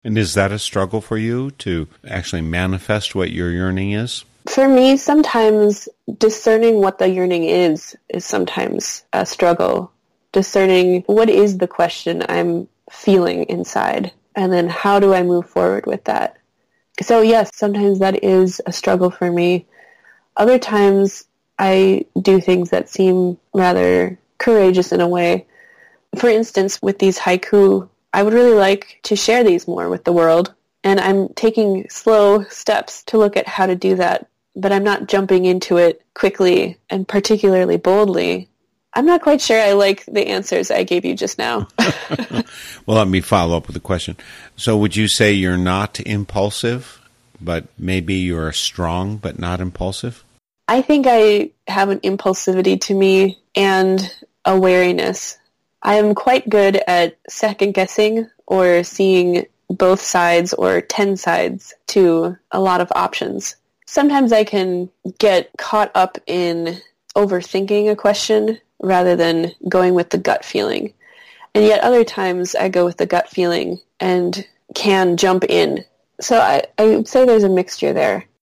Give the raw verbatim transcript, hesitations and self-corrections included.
And is that a struggle for you to actually manifest what your yearning is? For me, sometimes discerning what the yearning is is sometimes a struggle. Discerning what is the question I'm feeling inside, and then how do I move forward with that? So yes, sometimes that is a struggle for me. Other times I do things that seem rather courageous in a way. For instance, with these haiku, I would really like to share these more with the world, and I'm taking slow steps to look at how to do that, but I'm not jumping into it quickly and particularly boldly. I'm not quite sure I like the answers I gave you just now. Well, let me follow up with a question. So would you say you're not impulsive, but maybe you're strong but not impulsive? I think I have an impulsivity to me and a wariness. I am quite good at second-guessing or seeing both sides or ten sides to a lot of options. Sometimes I can get caught up in overthinking a question rather than going with the gut feeling. And yet other times I go with the gut feeling and can jump in. So I, I would say there's a mixture there.